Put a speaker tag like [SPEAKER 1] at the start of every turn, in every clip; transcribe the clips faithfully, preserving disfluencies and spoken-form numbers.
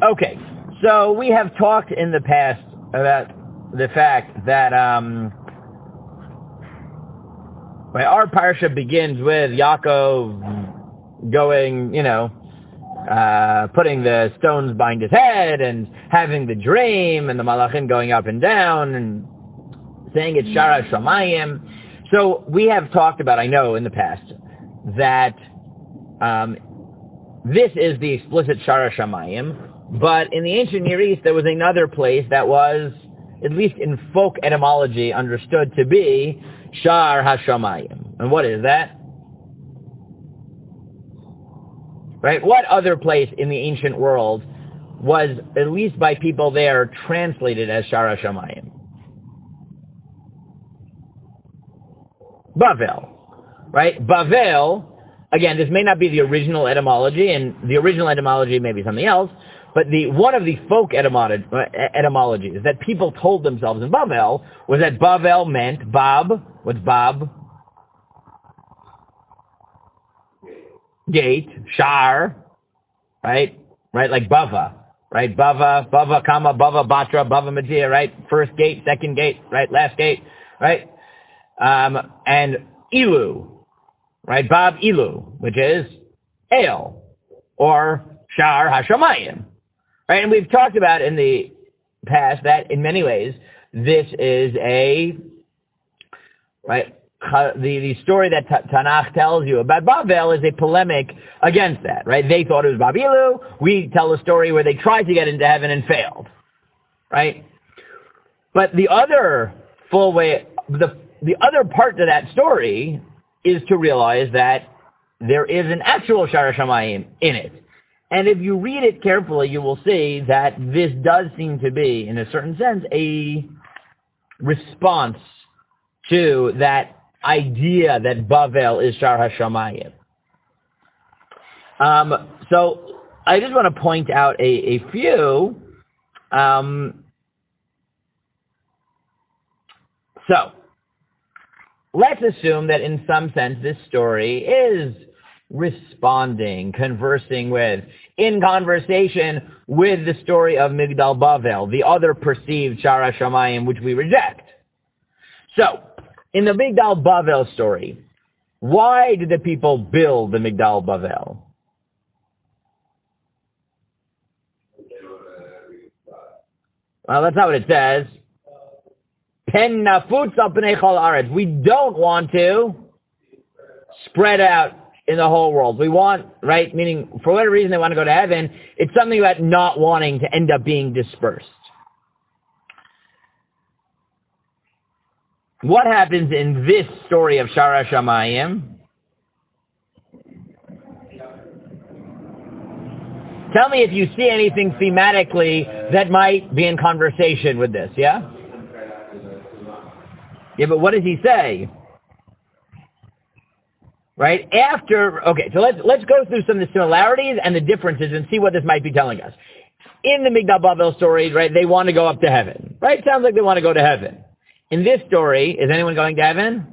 [SPEAKER 1] Okay, so we have talked in the past about the fact that um, right, our parsha begins with Yaakov going, you know, uh, putting the stones behind his head and having the dream and the malachim going up and down and saying it's Shara Shamayim. So we have talked about, I know in the past, that um, this is the explicit Shara Shamayim. But in the ancient Near East, there was another place that was, at least in folk etymology, understood to be Shar HaShamayim. And what is that? Right? What other place in the ancient world was, at least by people there, translated as Shar HaShamayim? Bavel. Right? Bavel, again, this may not be the original etymology, and the original etymology may be something else, but the one of the folk etymolo- etymologies that people told themselves in Bavel was that Bavel meant Bab. What's Bab? Gate. Shar. Right? Right? Like Bava. Right? Bava, Bava, Kama, Bava, Batra, Bava, Madia, right? First gate, second gate, right? Last gate, right? Um, and Ilu. Right? Bab Ilu, which is Ale. Or Shar HaShamayim. Right, and we've talked about in the past that in many ways this is a right the the story that T- Tanakh tells you about Bavel is a polemic against that. Right, they thought it was Babilu. We tell a story where they tried to get into heaven and failed. Right, but the other full way the the other part to that story is to realize that there is an actual Shara Shamayim in it. And if you read it carefully, you will see that this does seem to be, in a certain sense, a response to that idea that Bavel is Shar HaShamayim. Um, so I just want to point out a, a few. Um, so let's assume that in some sense this story is responding, conversing with, in conversation with the story of Migdal Bavel, the other perceived Shara Shamayim, which we reject. So, in the Migdal Bavel story, why did the people build the Migdal Bavel? Well, that's not what it says. Pen nafutz al pnei chol haaretz. We don't want to spread out in the whole world. We want, right, meaning for whatever reason they want to go to heaven, it's something about not wanting to end up being dispersed. What happens in this story of Shara Shamayim? Tell me if you see anything thematically that might be in conversation with this, yeah? Yeah, but what does he say? Right? After, okay, so let's let's go through some of the similarities and the differences and see what this might be telling us. In the Migdal Bavel story, right, they want to go up to heaven. Right? Sounds like they want to go to heaven. In this story, is anyone going to heaven?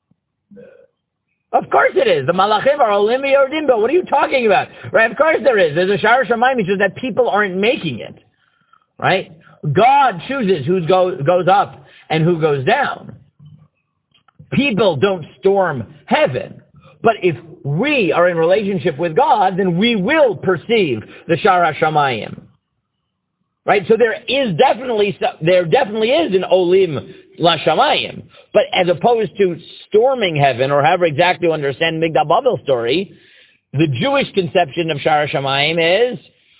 [SPEAKER 1] Of course it is. The Malachim are Olim Yordimbo. What are you talking about? Right? Of course there is. There's a Shara Shamayim, which is that people aren't making it. Right? God chooses who go, goes up and who goes down. People don't storm heaven. But if we are in relationship with God, then we will perceive the Shara Shamayim. Right? So there is definitely, there definitely is an Olim La Shamayim. But as opposed to storming heaven, or however exactly you understand Migdal Bavel story, the Jewish conception of Shara Shamayim is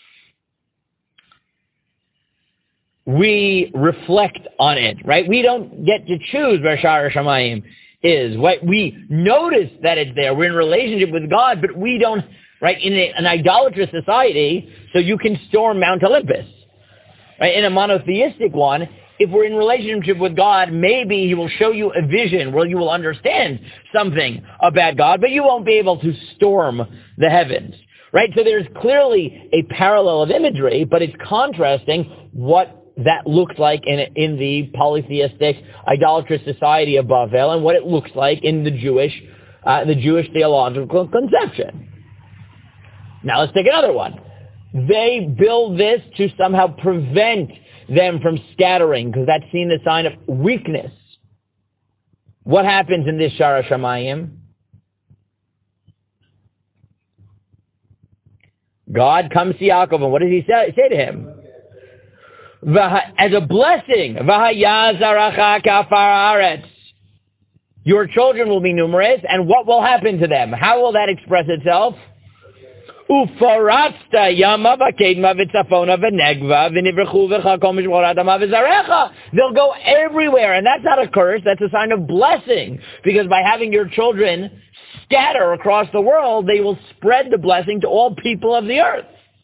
[SPEAKER 1] we reflect on it, right? We don't get to choose where Shara Shamayim is. Right? We notice that it's there. We're in relationship with God, but we don't, right, in a, an idolatrous society, so you can storm Mount Olympus. Right? In a monotheistic one, if we're in relationship with God, maybe he will show you a vision where you will understand something about God, but you won't be able to storm the heavens. Right? So there's clearly a parallel of imagery, but it's contrasting what that looks like in in the polytheistic, idolatrous society of Bavel, and what it looks like in the Jewish, uh, the Jewish theological conception. Now let's take another one. they build this to somehow prevent them from scattering, because that's seen as a sign of weakness. What happens in this Shara Shamayim? God comes to Yaakov, and what does he say, say to him? As a blessing, your children will be numerous, and what will happen to them? How will that express itself? They'll go everywhere, and that's not a curse, that's a sign of blessing, because by having your children scatter across the world, they will spread the blessing to all people of the earth.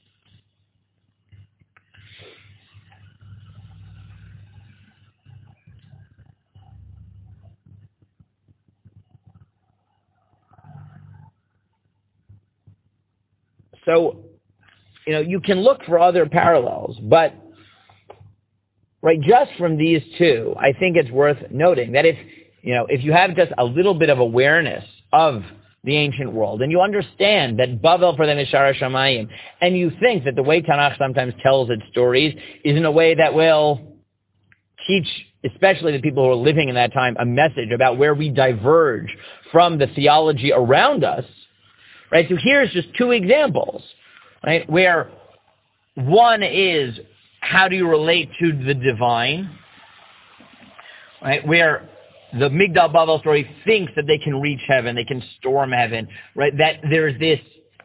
[SPEAKER 1] So, you know, you can look for other parallels, but, right, just from these two, I think it's worth noting that if, you know, if you have just a little bit of awareness of the ancient world, and you understand that Bavel for them is Shara Shamayim, and you think that the way Tanakh sometimes tells its stories is in a way that will teach, especially the people who are living in that time, a message about where we diverge from the theology around us, right? So here's just two examples, right, where one is how do you relate to the divine, right, where the Migdal Bavel story thinks that they can reach heaven, they can storm heaven, right, that there's this,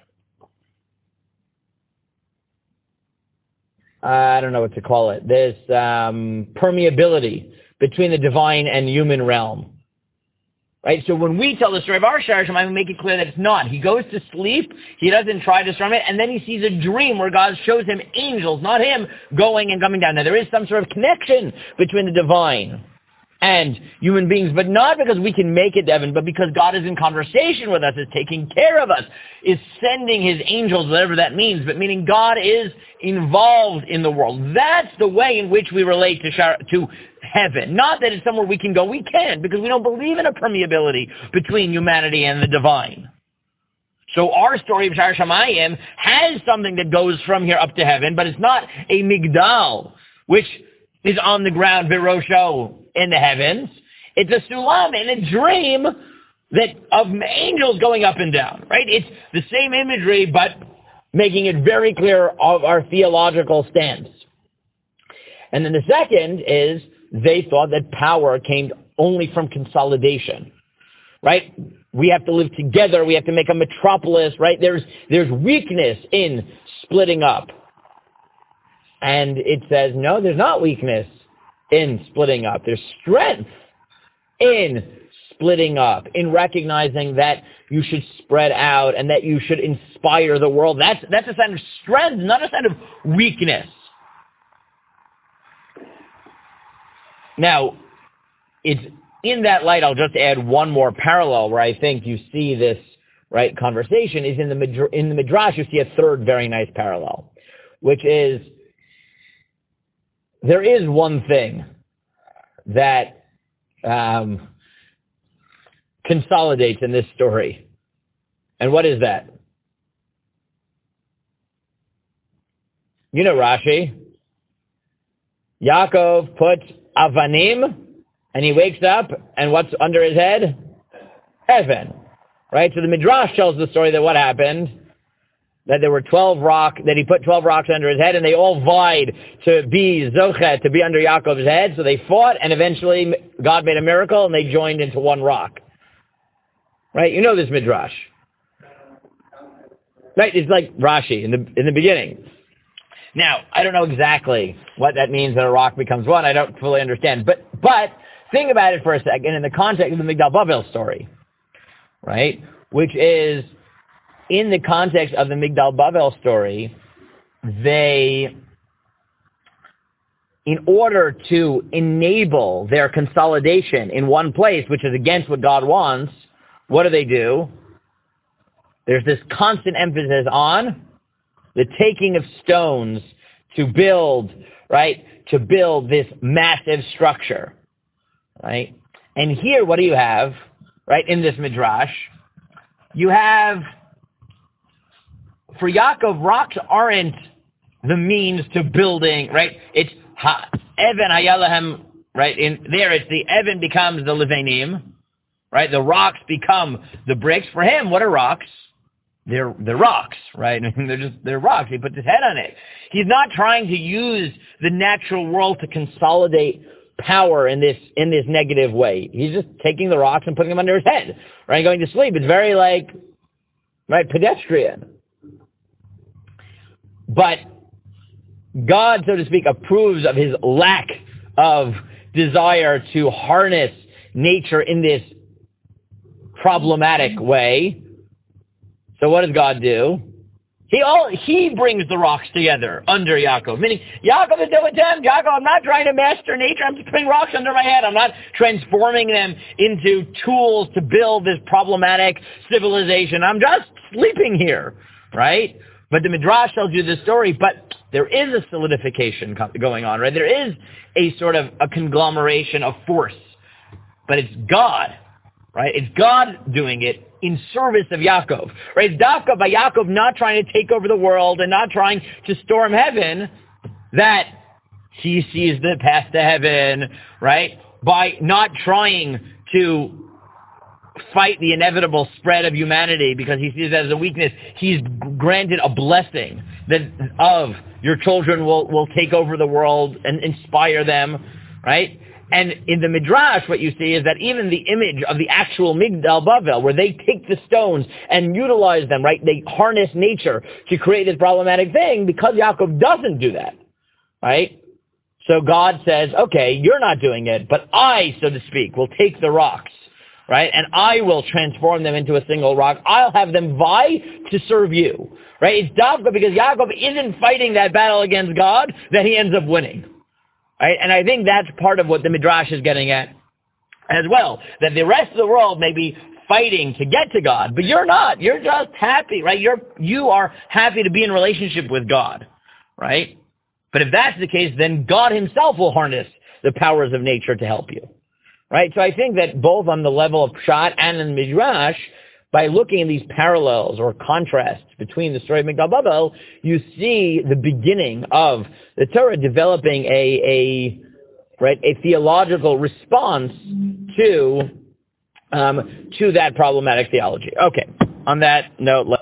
[SPEAKER 1] I don't know what to call it, this um, permeability between the divine and human realm. Right, so when we tell the story of our Shara Shamayim, we make it clear that it's not. He goes to sleep, he doesn't try to storm it, and then he sees a dream where God shows him angels, not him going and coming down. Now there is some sort of connection between the divine and human beings, but not because we can make it to heaven, but because God is in conversation with us, is taking care of us, is sending his angels, whatever that means, but meaning God is involved in the world. That's the way in which we relate to Shara, to heaven. Not that it's somewhere we can go. We can't, because we don't believe in a permeability between humanity and the divine. So our story of Shara Shamayim has something that goes from here up to heaven, but it's not a migdal, which is on the ground, virosho, in the heavens. It's a sulam in a dream that of angels going up and down, right? It's the same imagery, but making it very clear of our theological stance. And then the second is they thought that power came only from consolidation, right? We have to live together. We have to make a metropolis, right? There's, there's weakness in splitting up. And it says, no, there's not weakness in splitting up. There's strength in splitting up, in recognizing that you should spread out and that you should inspire the world. That's, that's a sign of strength, not a sign of weakness. Now, it's in that light, I'll just add one more parallel where I think you see this, right, conversation is in the, in the Midrash, you see a third very nice parallel, which is there is one thing that um, consolidates in this story. And what is that? You know Rashi. Yaakov puts avanim, and he wakes up, and what's under his head? Heaven. Right? So the Midrash tells the story that what happened, that there were twelve rock, that he put twelve rocks under his head, and they all vied to be Zochet, to be under Yaakov's head, so they fought, and eventually God made a miracle, and they joined into one rock. Right? You know this Midrash. Right? It's like Rashi in the in the beginning. Now, I don't know exactly what that means that a rock becomes one. I don't fully understand. But but think about it for a second in the context of the Migdal Bavel story, right? Which is, in the context of the Migdal Bavel story, they, in order to enable their consolidation in one place, which is against what God wants, what do they do? There's this constant emphasis on the taking of stones to build, right, to build this massive structure, right? And here, what do you have, right, in this Midrash? You have for Yaakov, rocks aren't the means to building, right? It's ha, Evan Hayalahem, right? In there, it's the Evan becomes the Levanim, right? The rocks become the bricks. For him, what are rocks? They're they're rocks, right? they're just they're rocks. He puts his head on it. He's not trying to use the natural world to consolidate power in this in this negative way. He's just taking the rocks and putting them under his head, right? Going to sleep. It's very like, right, pedestrian. But God, so to speak, approves of his lack of desire to harness nature in this problematic way. So what does God do? He all he brings the rocks together under Yaakov. Meaning, Yaakov is doing them. Yaakov, I'm not trying to master nature. I'm just putting rocks under my head. I'm not transforming them into tools to build this problematic civilization. I'm just sleeping here, right? But the Midrash tells you this story, but there is a solidification going on, right? There is a sort of a conglomeration of force, but it's God, right? It's God doing it in service of Yaakov, right? It's Dafka by Yaakov not trying to take over the world and not trying to storm heaven, that he sees the path to heaven, right? By not trying to fight the inevitable spread of humanity because he sees it as a weakness. He's granted a blessing that of your children will, will take over the world and inspire them, right? And in the Midrash, what you see is that even the image of the actual Migdal Bavel, where they take the stones and utilize them, right? They harness nature to create this problematic thing, because Yaakov doesn't do that, right? So God says, okay, you're not doing it, but I, so to speak, will take the rocks, right? And I will transform them into a single rock. I'll have them vie to serve you, right? It's Davka because Yaakov isn't fighting that battle against God that he ends up winning. Right? And I think that's part of what the Midrash is getting at as well, that the rest of the world may be fighting to get to God, but you're not. You're just happy, right? You're, you are happy to be in relationship with God, right? But if that's the case, then God himself will harness the powers of nature to help you, right? So I think that both on the level of Pshat and in the Midrash, by looking at these parallels or contrasts between the story of Migdal Bavel, you see the beginning of the Torah developing a, a right a theological response to um, to that problematic theology. Okay, on that note, let's